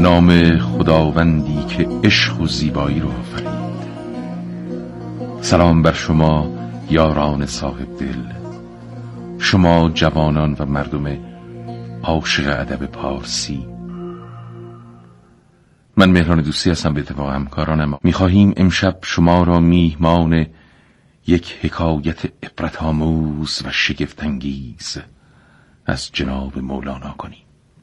نام خداوندی که عشق و زیبایی رو آفرید. سلام بر شما یاران صاحب دل، شما جوانان و مردم عاشق ادب پارسی. من مهران دوستی هستم به اتفاق همکارانم. می‌خواهیم امشب شما را میهمان یک حکایت عبرت‌آموز و شگفت‌انگیز از جناب مولانا کنیم.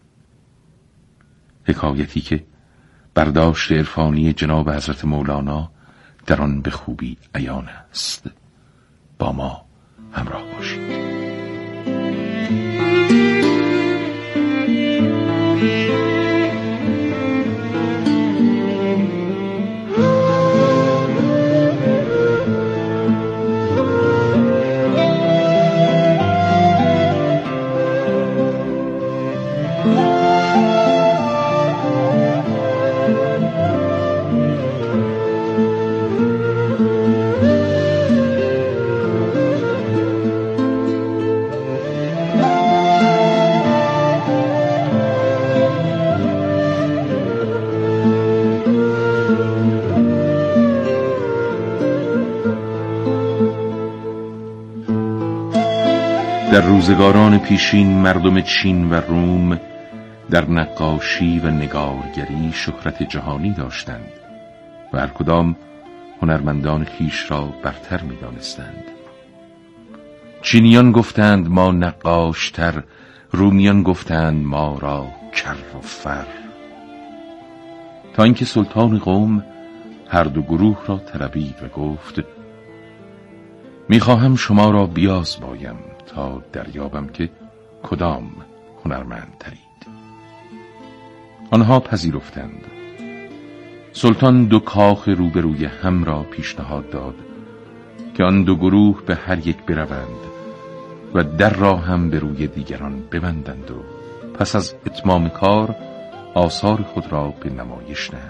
حکایتی که برداشت عرفانی جناب حضرت مولانا در آن به خوبی عیان است. با ما همراه باشید. در روزگاران پیشین مردم چین و روم در نقاشی و نگارگری شهرت جهانی داشتند و هر کدام هنرمندان خویش را برتر می دانستند. چینیان گفتند ما نقاشتر، رومیان گفتند ما را کر و فر، تا اینکه سلطان قوم هر دو گروه را طلبید و گفت میخواهم شما را بیازمایم تا دریابم که کدام هنرمندترید. آنها پذیرفتند. سلطان دو کاخ روبروی هم را پیشنهاد داد که آن دو گروه به هر یک بروند و در را هم به روی دیگران ببندند و پس از اتمام کار آثار خود را به نمایش نهند.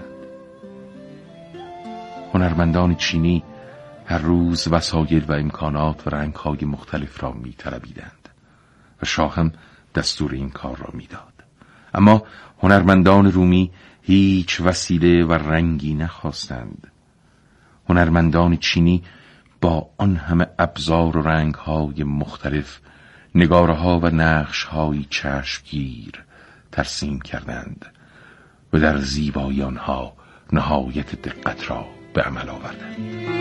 هنرمندان چینی هر روز وسایل و امکانات و رنگ‌های مختلف را می‌طلبیدند و شاه هم دستور این کار را می‌داد. اما هنرمندان رومی هیچ وسیله و رنگی نخواستند. هنرمندان چینی با آن همه ابزار و رنگ‌های مختلف نگاره‌ها و نقش‌های چشمگیر ترسیم کردند و در زیبایی آنها نهایت دقت را به عمل آوردند.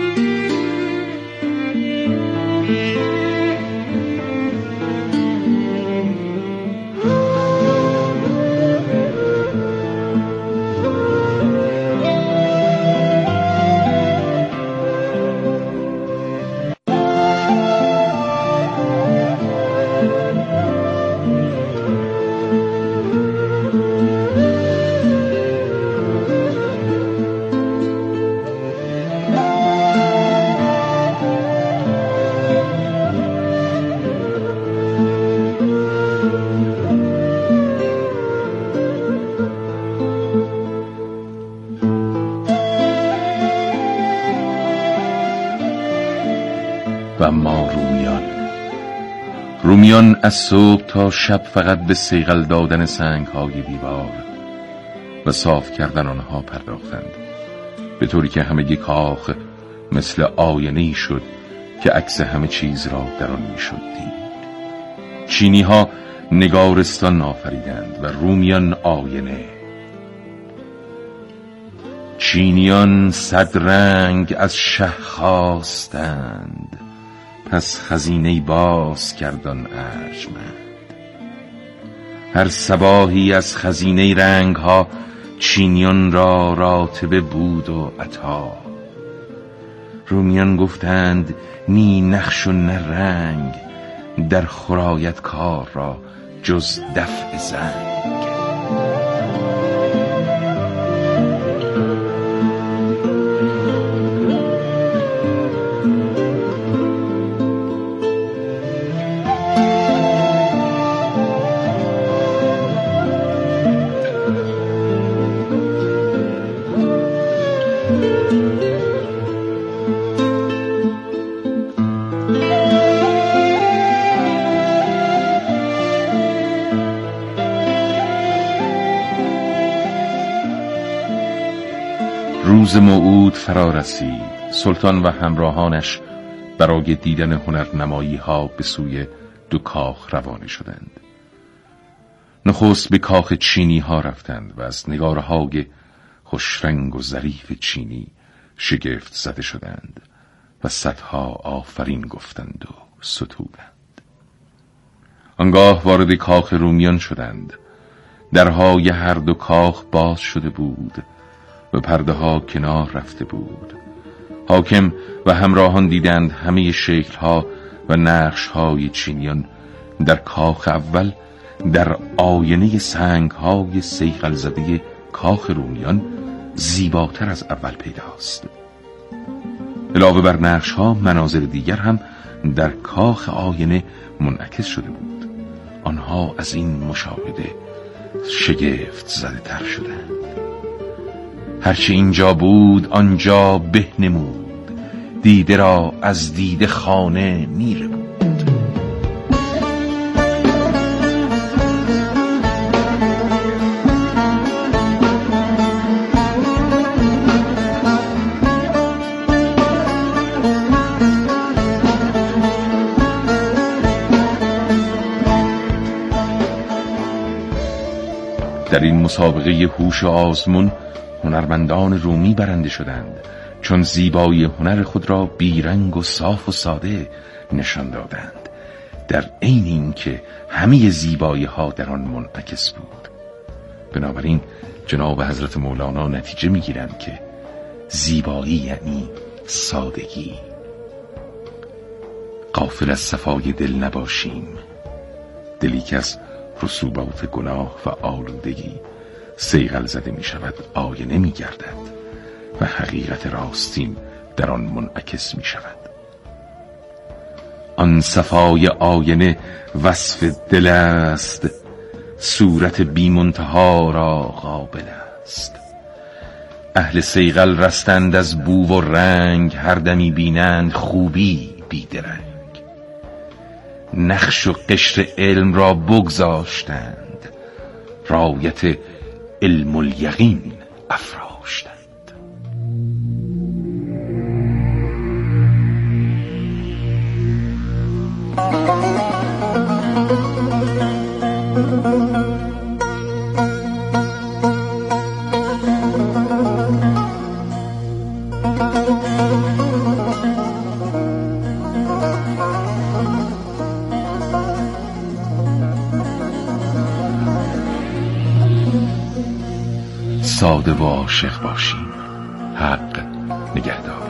و ما رومیان از صبح تا شب فقط به صیقل دادن سنگ‌های دیوار و صاف کردن آنها پرداختند، به طوری که همگی کاخ مثل آینه‌ای شد که عکس همه چیز را در آن می‌شد دید. چینی‌ها نگارستان آفریدند و رومیان آینه. چینیان 100 رنگ از شه خواستند، پس خزینه باز کردن ارجمند. هر صباحی از خزینه رنگ ها چینیان را راتبه بود و عطا. رومیان گفتند نی نقش و نه رنگ، در خرایت کار را جز دفع زنگ. روز موعود فرا رسید. سلطان و همراهانش برای دیدن هنرنمایی ها به سوی دو کاخ روانه شدند. نخست به کاخ چینی ها رفتند و از نگاره های خوشرنگ و ظریف چینی شگفت زده شدند و صدها آفرین گفتند و ستودند. آنگاه وارد کاخ رومیان شدند. درهای هر دو کاخ باز شده بود و پرده ها کنار رفته بود. حاکم و همراهان دیدند همه شکل ها و نقش های چینیان در کاخ اول در آینه سنگ های صیقل زده کاخ رومیان زیباتر از اول پیداست. علاوه بر نقش ها مناظر دیگر هم در کاخ آینه منعکس شده بود. آنها از این مشاهده شگفت زده تر شدند. هرچی اینجا بود آنجا به نمود، دیده را از دیده خانه میره بود. در این مسابقه هوش آزمون هنرمندان رومی برنده شدند، چون زیبایی هنر خود را بیرنگ و صاف و ساده نشان دادند، در عین اینکه همه زیبایی ها در آن منعکس بود. بنابراین جناب حضرت مولانا نتیجه میگیرند که زیبایی یعنی سادگی. غافل از صفای دل نباشیم، دلی که از رسوبات گناه و آلودگی صیقل زده می شود آینه می گردد و حقیقت راستین در آن منعکس می شود. آن صفای آینه وصف دل است، صورت بی منتها را قابل است. اهل صیقل رستند از بو و رنگ، هر دمی بینند خوبی بیدرنگ. نقش و قشر علم را بگذاشتند، رایت علم الیقین افراشتند. ساده و عاشق باشیم. حق نگهدار.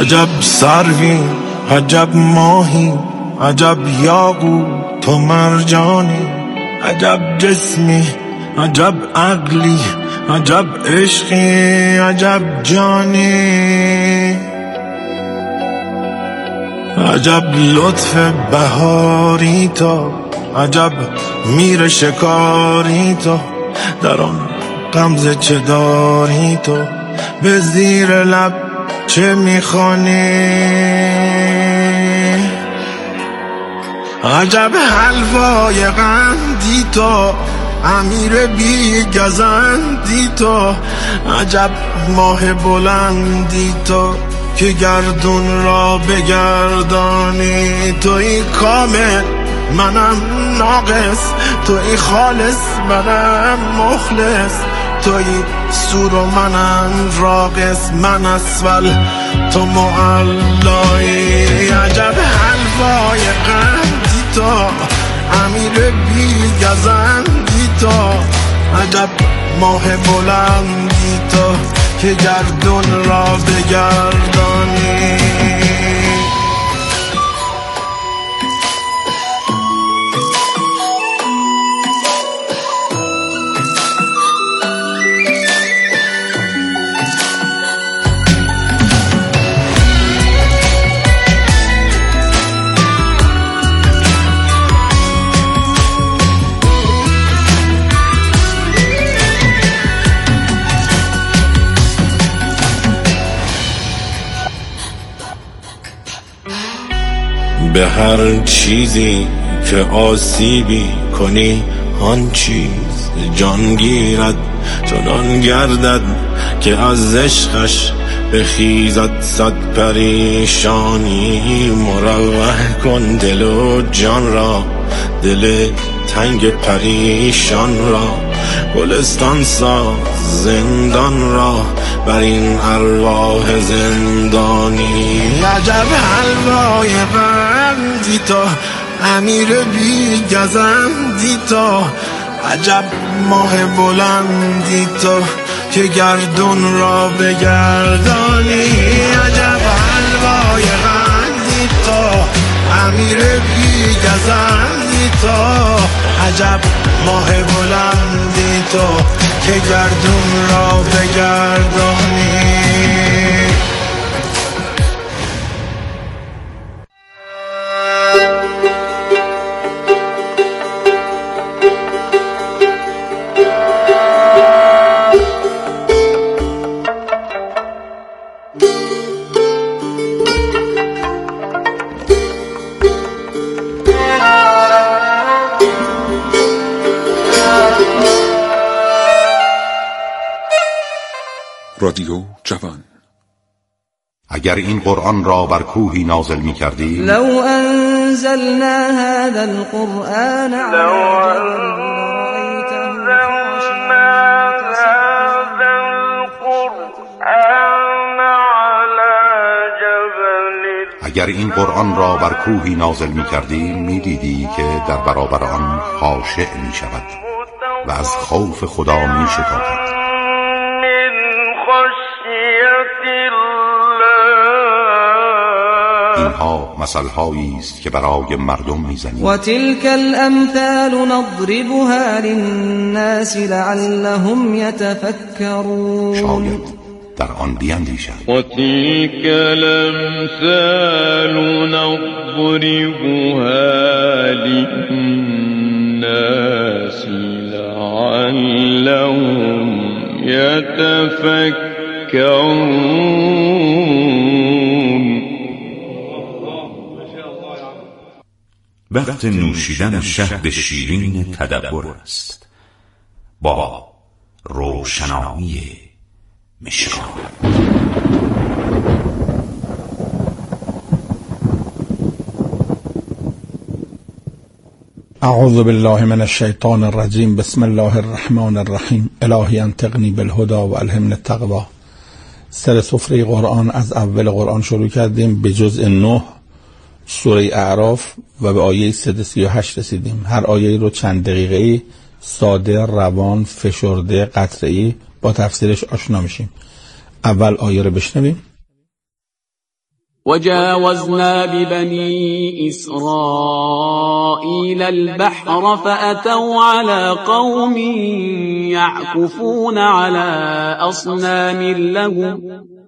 عجب سروی عجب ماهی عجب یاقوت و مرجانی عجب جسمی عجب عقلی عجب عشقی عجب جانی عجب لطف بهاری تو عجب میر شکاری تو در آن غمزه چه داری تو به زیر لب چه میخوانی عجب حلوای قندی تو امیر بی گزندی تو عجب ماه بلندی تو که گردون را بگردانی توی کامل منم ناقص توی خالص منم مخلص توی سور و منم راقص من اسفل تو معلایی عجب حلوای قندی تو امیر بی گزندی تو عجب ماه بلندی تو که گردون را بگردانی به هر چیزی که آسیبی کنی آن چیز جان گیرد چنان گردد که از عشقش بخیزد صد پریشانی مروح کن دل و جان را دل تنگ پریشان را گلستان ساز زندان را بر این ارواح زندانی عجب حلوای قندی تو امیر بی گزندی تو عجب ماه بلندی تو که گردون را بگردانی عجب حلوای قندی تو امیر بی گزندی تو عجب ماه بلندی تو که گردون را بگردانی رادیو جوان. اگر این قرآن را بر کوهی نازل می کردی لو انزلنا هذا القرآن اگر این قرآن را بر کوهی نازل می کردی می دیدی که در برابر آن خاشع می شود و از خوف خدا می شتابد. اینها مثل‌هایی است که برای مردم می‌زنیم. و تلك الامثال نضربها للناس لعلهم يتفكرون. شاید در آن بیندیشند. و تلك الامثال نضربها للناس لعلهم يتفكرون. وقت نوشیدن شهد شیرین تدبر است با روشنایی مشکان. اعوذ بالله من الشیطان الرجیم. بسم الله الرحمن الرحیم. الهی انطقنی بالهدى و الهمنی التقوی. سر سفره قرآن از اول قرآن شروع کردیم به جزء 9 سوره اعراف و به آیه 138 رسیدیم. هر آیه رو چند دقیقه‌ای ساده، روان، فشرده، قطعه‌ای با تفسیرش آشنا میشیم. اول آیه رو بشنویم. وجاوزنا ببني إسرائيل البحر فأتوا على قوم يعكفون على أصنام لهم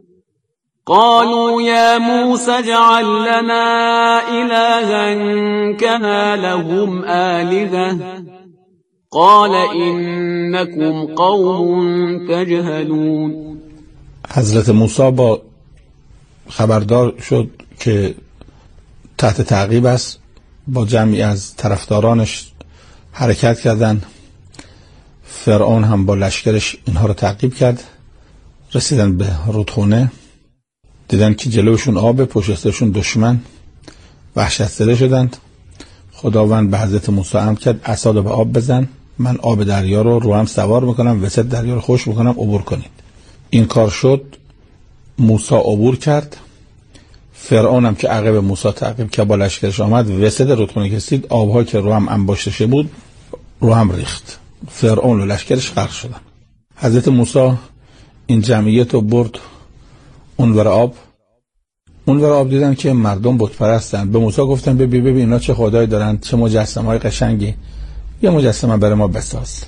قالوا يا موسى اجعل لنا إلها كما لهم آلهة قال إنكم قوم تجهلون. حضرت موسی با خبردار شد که تحت تعقیب است، با جمعی از طرفدارانش حرکت کردند. فرعون هم با لشکرش اینها رو تعقیب کرد. رسیدن به رودخونه، دیدن که جلوشون آب، پشت سرشون دشمن، وحشت زده شدند. خداوند به حضرت موسی امر کرد عصا رو به آب بزن، من آب دریا رو هم سوار میکنم، وسط دریا رو خشک میکنم، عبور کنید. این کار شد، موسی عبور کرد. فرعون هم که عقب موسی تعقیب که با لشکرش آمد، وسط رودخونه کشید، آبها که رو هم انباشته شده بود رو هم ریخت. فرعون و لشکرش غرق شدن. حضرت موسی این جمعیت رو برد اونور آب دیدن که مردم بت پرستن. به موسی گفتن ببین اینا چه خدایی دارن، چه مجسمه‌های قشنگی، یه مجسمه برای ما بساز.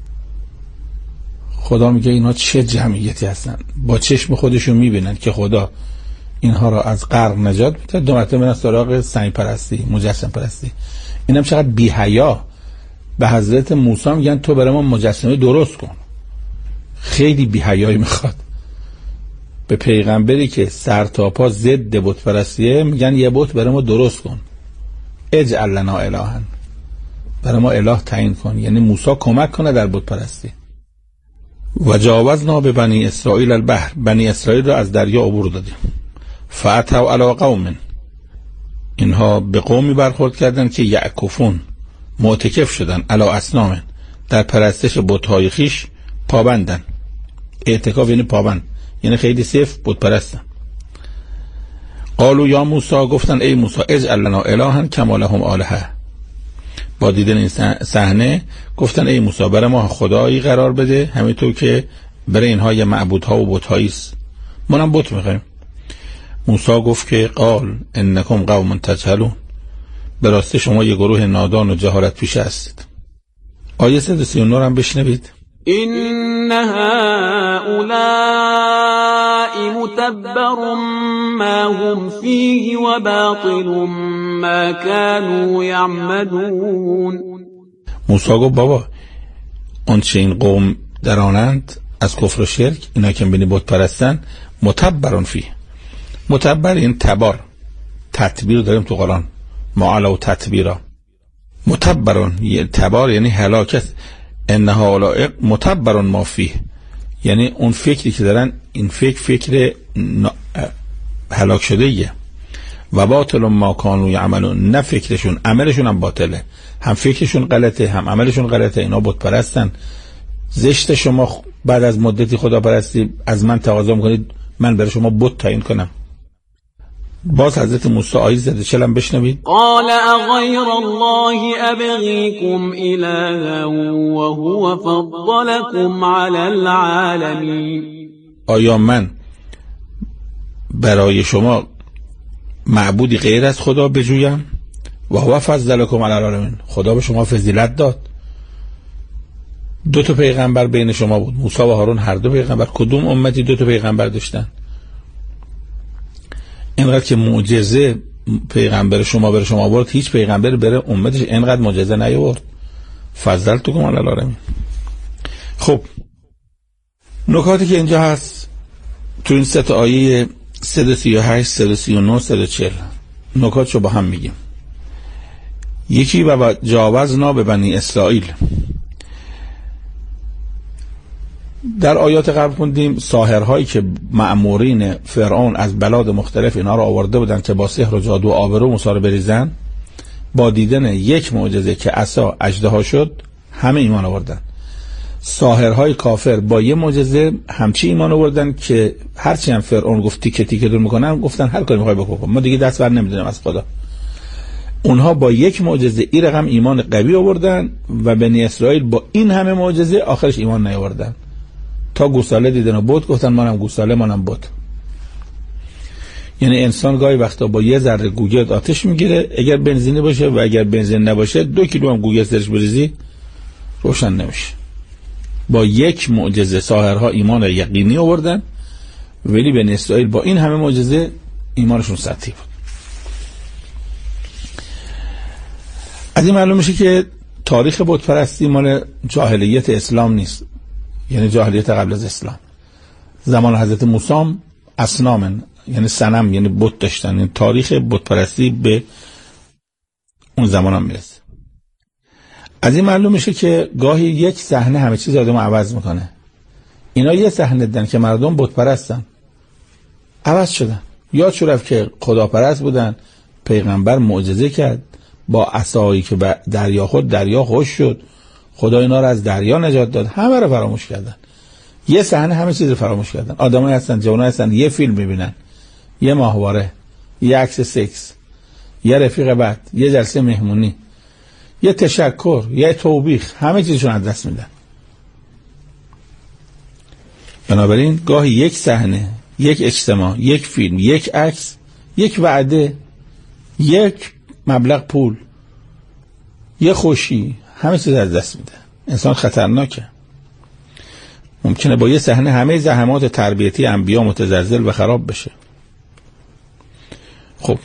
خدا میگه اینا چه جمعیتی هستن، با چشم خودشون میبینن که خدا اینها را از غرق نجات میده. دو مرتبه من سراغ سنگ پرستی، مجسم پرستی. اینم چقدر بی حیا. به حضرت موسی میگن تو برای ما مجسمه درست کن. خیلی بی حیایی میخواد. به پیغمبری که سر تا پا ضد بت پرستیه میگن یه بت برای ما درست کن، اجعل لنا الها، برای ما اله تعیین کن. یعنی موسی کمک کنه در بت پرستی. و جاوزنا به بنی اسرائیل البحر، بنی اسرائیل را از دریا عبور دادیم. فاتوا علی قوم، اینها به قومی برخورد کردند که یعکفون، معتکف شدن، علی اصنام، در پرستش بت‌های خیش پابندن. اعتکاف یعنی پابند، یعنی خیلی صفر بت پرستن. قالوا یا موسی، گفتن ای موسی اجعل لنا الها کما لهم آلهه. با دیدن این صحنه گفتن ای موسی برای ما خدایی قرار بده همینطور که برای اینها یه معبودها و بت‌هایی است، ما هم بت می‌خوایم. موسی گفت که قال انکم قوم تجهلون، به راستی شما یه گروه نادان و جهالت پیشه هستید. آیه 139 هم بشنوید. این هؤلاء متبر ما هم فیه و باطل ما كانوا یعملون. موسی گفت بابا آنچه این قوم درانند از کفر و شرک، اینا که بینی بت پرستن، متبرون فیه. متبر این تبار، تطبیر داریم تو قرآن، معالا و تطبیرا. متبرون تبار یعنی هلاکت. ان هؤلاء متبرون ما فیه، یعنی اون فکری که دارن این فکر هلاک شده ایه. و باطل ما کانوا یعملون، نه فکرشون، عملشون هم باطله. هم فکرشون غلطه هم عملشون غلطه. اینا بت پرستن. زشت شما بعد از مدتی خدا پرستی از من تقاضا میکنید من برای شما بت تعیین کنم. باز حضرت موسی آیه 140 هم بشنوید. قال اغیر الله ابغیکم الها وهو فضلکم علی العالمین. آیا من برای شما معبودی غیر از خدا بجویم؟ و هو فضلکم علی العالمین، خدا به شما فضیلت داد. دو تا پیغمبر بین شما بود، موسی و هارون، هر دو پیغمبر. کدوم امتی دو تا پیغمبر داشتن؟ اینقدر که معجزه پیغمبر شما بر شما آورد، هیچ پیغمبر بر امتش اینقدر معجزه نیاورد. فضلتکم علی العالمین. خب نکاتی که اینجا هست تو این سه تا آیه 138 139 140 نکاتشو با هم میگیم. یکی و جاوزنا به بنی اسرائیل. در آیات قبل خوندیم ساحرهایی که مأمورین فرعون از بلاد مختلف اینا رو آورده بودن که با سحر و جادو و آبرو موسی رو بریزن، با دیدن یک معجزه که عصا اژدها شد همه ایمان آوردن. ساحرهای کافر با یه معجزه همچی ایمان آوردن که هرچی هم فرعون گفت تیکه تیکه دور میکنن، گفتن هر کاری میخوای بکن، ما دیگه دست بر نمیدونیم از خدا. اونها با یک معجزه این رقم ایمان قوی آوردن و بنی اسرائیل با این همه معجزه آخرش ایمان نیاوردن. تا گوساله دیدن و بت گفتن منم گوساله منم بت. یعنی انسان گاهی وقتا با یه ذره گوگرد آتش میگیره، اگر بنزینی باشه، و اگر بنزین نباشه 2 کیلو هم گوگرد درش بریزی روشن نمیشه. با یک معجزه ساحرها ایمان یقینی آوردن، ولی بنی اسرائیل با این همه معجزه ایمانشون سطحی بود. از این معلوم میشه که تاریخ بت پرستی مال جاهلیت اسلام نیست، یعنی جاهلیت قبل از اسلام. زمان حضرت موسی اصنامن، یعنی صنم، یعنی بت داشتن. یعنی تاریخ بت پرستی به اون زمان هم میرسه. از این معلوم میشه که گاهی یک صحنه همه چیز آدمو عوض میکنه. اینا یه صحنه دیدن که مردم بت پرستن، عوض شدن. یادشو رفت که خداپرست بودن، پیغمبر معجزه کرد با عصایی که دریا خوش شد، خدا اینا رو از دریا نجات داد، همه رو فراموش کردن. یه صحنه همه چیز رو فراموش کردن. آدمایی هستن، جوانایی هستن، یه فیلم میبینن، یه ماهواره، یه عکس سکس، یه رفیق بد، یه جلسه مهمونی، یه تشکر، یه توبیخ، همه چیزشون از دست میدن. بنابراین گاهی یک صحنه، یک اجتماع، یک فیلم، یک عکس، یک وعده، یک مبلغ پول، یه خوشی، همه چیز از دست میده. انسان خطرناکه. ممکنه با یه صحنه همه زحمات تربیتی انبیا متزلزل و خراب بشه. خب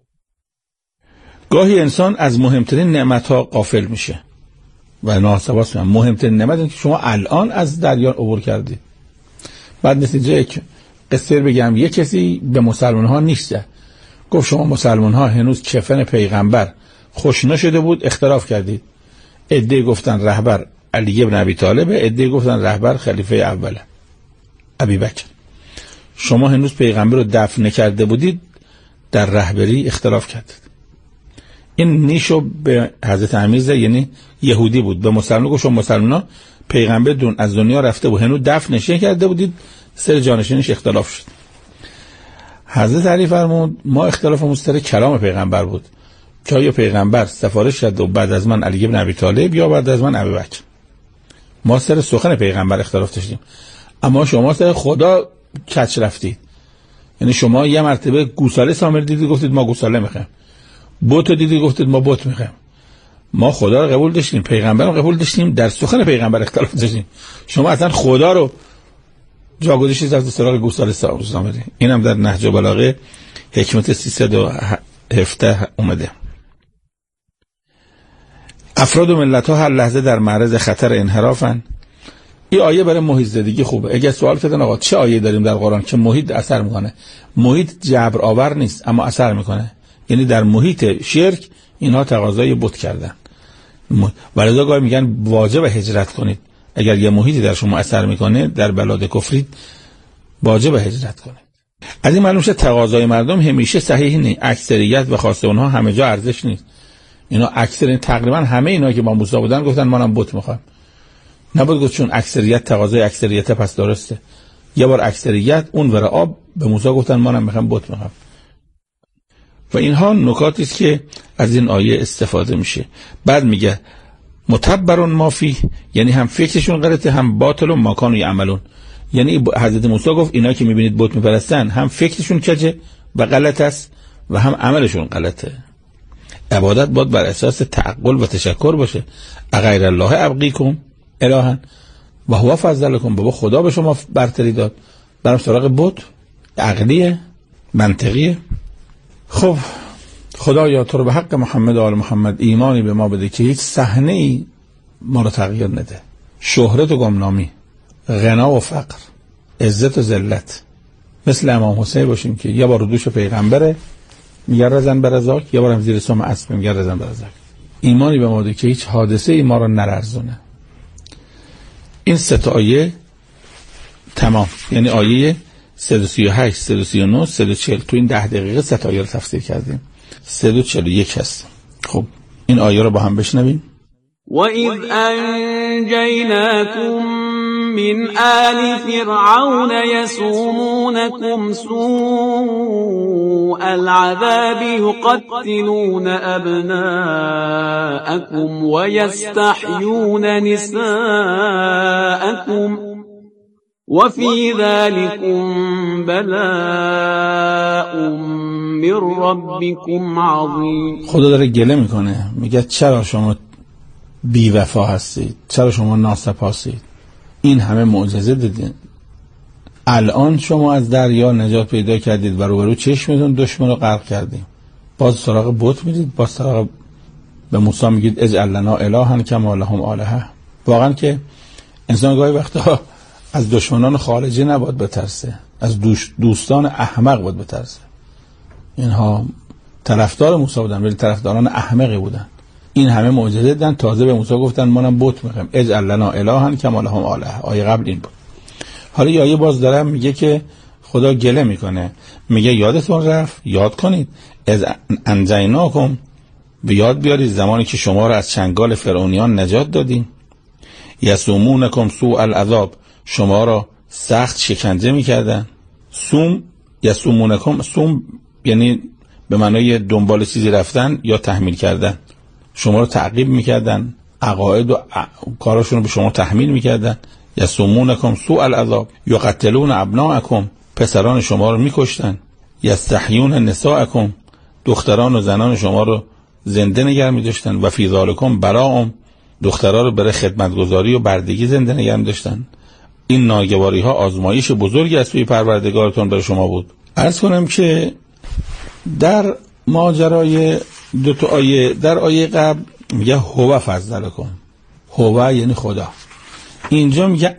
گاهی انسان از مهمترین نعمت‌ها غافل میشه و ناحساباست. مهمترین نعمت اینه که شما الان از دریا عبور کردی. بعد نتیجه یک قصه بگم، یک کسی به مسلمان ها نیست، گفت شما مسلمان ها هنوز کفن پیغمبر خوش نشده بود، اختلاف کردید. عده گفتن رهبر علی ابن ابی طالب، عده گفتن رهبر خلیفه اوله ابی بکر. شما هنوز پیغمبر رو دفن نکرده بودید، در رهبری اختلاف کردید. این نیشو به حضرت امیرزه، یعنی یهودی بود، به مسلمان گفت شما مسلمان ها پیغمبر از دنیا رفته بود، هنوز دفن نکرده بودید، سر جانشینش اختلاف شد. حضرت علی فرمود ما اختلافمون سر کلام پیغمبر بود، که آیا پیغمبر سفارش کرد و بعد از من علی ابن ابی طالب یا بعد از من ابی بکر. ما سر سخن پیغمبر اختلاف داشتیم، اما شما سر خدا کج رفتید. یعنی شما یه مرتبه گوساله سامر دیدید گفتید ما گوساله میخوایم، بت دیدید گفتید ما بت میخوایم. ما خدا رو قبول داشتیم، پیغمبر رو قبول داشتیم، در سخن پیغمبر اختلاف داشتیم. شما اصلا خدا رو جا گذاشتید از سراغ گوساله سامری. اینم در نهج البلاغه حکمت 317 اومده. افراد و ملت ها هر لحظه در معرض خطر انحرافن. این آیه برای محیط زدگی خوبه. اگه سوال کردن آقا چه آیه داریم در قرآن که محیط اثر میکنه؟ محیط جبر آور نیست اما اثر میکنه. یعنی در محیط شرک اینها تقاضای بت کردن، ولذا گاهی میگن واجب هجرت کنید. اگر یه محیطی در شما اثر میکنه، در بلاد کفری، واجب هجرت کنید. از این معلوم شد تقاضای مردم همیشه صحیح نیست. اکثریت و خاصه اونها همه جا ارزش نیست. اینا اکثر تقریبا همه اینا که با موسی بودن گفتن ما هم بت میخوایم. نبود گفت چون اکثریت تقاضای اکثریت پس درسته. یه بار اکثریت اون ور آب به موسی گفتن ما هم میخوایم بت میخوایم. و اینها نکاتی است که از این آیه استفاده میشه. بعد میگه متبرون مافی، یعنی هم فکرشون غلطه هم باطل و ماکان و یعملون. یعنی حضرت موسی گفت اینا که میبینید بت میپرستن هم فکرشون کجه و غلط است و هم عملشون غلطه. عبادت باید بر اساس تعقل و تشکر باشه. اغیر الله ابغیکم الها و هو فضلکم، بابا خدا به شما برتری داد، برام سراغ بت عقلیه منطقیه. خب خدایا تو رو به حق محمد و آل محمد ایمانی به ما بده که هیچ صحنه ای ما رو تغییر نده. شهرت و گمنامی، غنا و فقر، عزت و ذلت، مثل امام حسین باشیم که یه بار دوش پیغمبره میگه رزن برزاک، یه بار هم زیر سم اسب میگه رزن برزاک. ایمانی به ما بده که هیچ حادثه ای ما رو نلرزونه. این سه تا آیه تمام، یعنی آیه 338 339 340 تو این 10 دقیقه سه تا آیه رو تفسیر کردیم. 341 هست. خب این آیه رو با هم بشنویم. وَإِذْ أَنْجَيْنَاكُمْ مِنْ آلِ فِرْعَوْنَ يَسُومُونَكُمْ سُوءَ الْعَذَابِ يُقَتِّلُونَ أَبْنَاءَكُمْ وَيَسْتَحْيُونَ نِسَاءَكُمْ وفي ذلكم بلاء من ربكم عظیم. خدا داره گله میکنه، میگه چرا شما بی وفا هستید، چرا شما ناسپاسید، این همه معجزه دیدین، الان شما از دریا نجات پیدا کردید و روبرو چشمتون دشمن رو غرق کردیم، باز سراغ بت میرید، باز سراغ به موسی میگید اجعل لنا الها کما لهم آلهه. واقعا که انسان گاهی وقتا از دشمنان خارجی نباید بترسه، از دوستان احمق باید بترسه. اینها طرفدار موسی بودن ولی طرفداران احمقی بودن. این همه معجزه دیدن، تازه به موسی گفتن ما هم بت میخوایم، اجعل لنا الها کما لهم آلهه. آیه قبل این بود. حالا آیه باز دارم میگه که خدا گله میکنه، میگه یادتون رفت، یاد کنید، از انجیناکم، به یاد بیارید زمانی که شما را از چنگال فرعونیان نجات دادیم، یسومونکم سوء العذاب، شما را سخت شکنجه میکردن. سوم یسومونکم، سوم یعنی به معنای دنبال چیزی رفتن یا تحمیل کردن، شما را تعقیب میکردن، عقاید و کاراشون رو به شما تحمیل میکردن. یسومونکم سوء العذاب یقتلون ابناءکم، پسران شما رو میکشتن. یستحیون نساءکم، دختران و زنان شما رو زنده نگه می‌داشتن. و فی ذالکم بلاء، دخترها رو برای خدمتگزاری و بردگی زنده نگه می‌داشتن. این ناگواری ها آزمایش بزرگی از سوی پروردگارتون برای شما بود. عرض کنم که در ماجرای دو تا آیه، در آیه قبل میگه هو فضلکم، هو یعنی خدا، اینجا میگه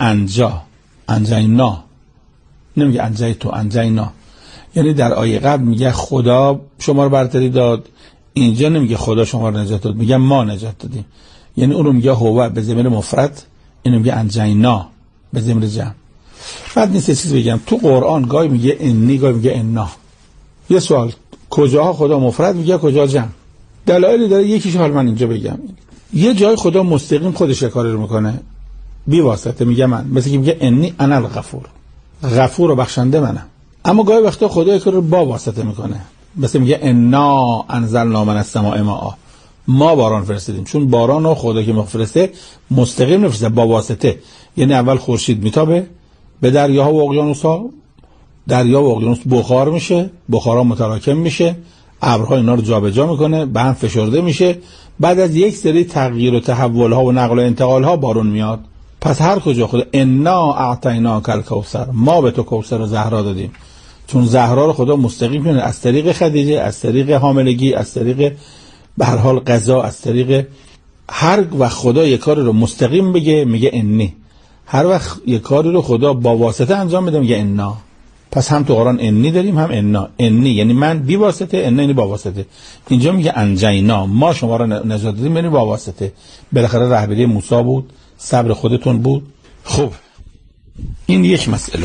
انجینا، نمیگه انجیتو، انجینا. یعنی در آیه قبل میگه خدا شما رو برتری داد، اینجا نمیگه خدا شما رو نجات داد، میگه ما نجات دادیم. یعنی اون رو میگه هو به ضمیر مفرد، اینو میگه انجینا به ضمیر جمع. بعد نیست چیز بگم، تو قرآن گاهی میگه انی، گاهی میگه انا. یه سوال، کجاها خدا مفرد میگه، کجا جمع؟ دلایلی داره، یکیش حال من اینجا بگم. یه جای خدا مستقیم خودش کاری رو میکنه بی واسطه، میگه من، مثل که میگه انی انا الغفور، غفور و بخشنده منم. اما گاهی وقتا خدا کار رو با واسطه میکنه، مثل میگه انا انزلنا من السماء ماء، ما باران فرستادیم. چون باران رو خدا که میفرسته مستقیم نفرسته، با واسطه. یعنی اول خورشید میتابه به دریاها و اقیانوس‌ها، دریا و اقیانوس بخار میشه، بخارا متراکم میشه، ابرها اینا رو جابجا میکنه، به هم فشرده میشه، بعد از یک سری تغییر و تحول ها و نقل و انتقال ها بارون میاد. پس هر کجا خدا انا اعطیناک الکوثر، ما به تو کوثر و زهرا دادیم. چون زهرا رو خدا مستقیم کنه از طریق خدیجه، از طریق حاملگی، از طریق به هر حال غذا، از طریق هر وقت خدا یک کاری رو مستقیم بگه میگه انی، هر وقت یک کاری رو خدا با واسطه انجام بده میگه انا. پس هم تو قرآن انی داریم هم انا. انی یعنی من بی واسطه، انا یعنی با واسطه. اینجا میگه انجینا، ما شما رو نجات دادیم یعنی با واسطه. بالاخره رهبری موسی بود، صبر خودتون بود. خب این یک مسئله.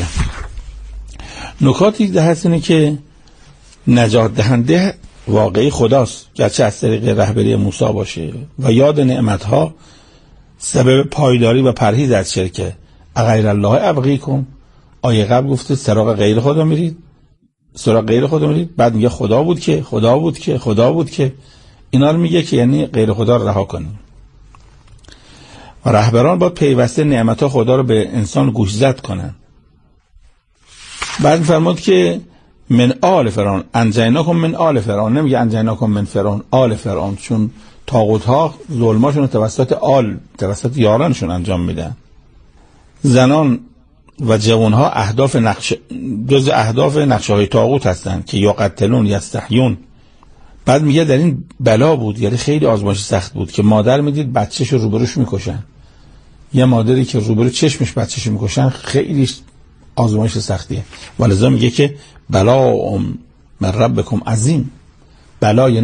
نکاتی هست اینه که نجات دهنده واقعی خداست، گرچه از طریق رهبری موسی باشه، و یاد نعمتها سبب پایداری و پرهیز از شرک. اغیر الله ابغیکم، آیه قبل گفته سراغ غیر خدا میرید، سراغ غیر خدا میرید، بعد میگه خدا بود که، خدا بود که، خدا بود که. اینا رو میگه که یعنی غیر خدا رو رها کنیم. و رهبران باید پیوسته نعمتها خدا رو به انسان گوشزد کنن. بعد فرمود که من آل فرعون، انجیناکم من آل فرعون، نمیگه انجیناکم من فرعون، آل فرعون، چون طاغوت ها ظلماشون توسط آل، توسط یارانشون انجام میدن. زنان و جوان ها جز اهداف نقشه های طاغوت هستن که یقتلون یستحیون. بعد میگه در این بلا بود، یعنی خیلی آزمایش سخت بود که مادر میدید بچه‌شو روبروش میکشن. یه مادری که روبرو چشمش بچه‌شو میکشن خیلی آزمایش سختیه. ولذا میگه که بلا من ربکم عظیم. بلا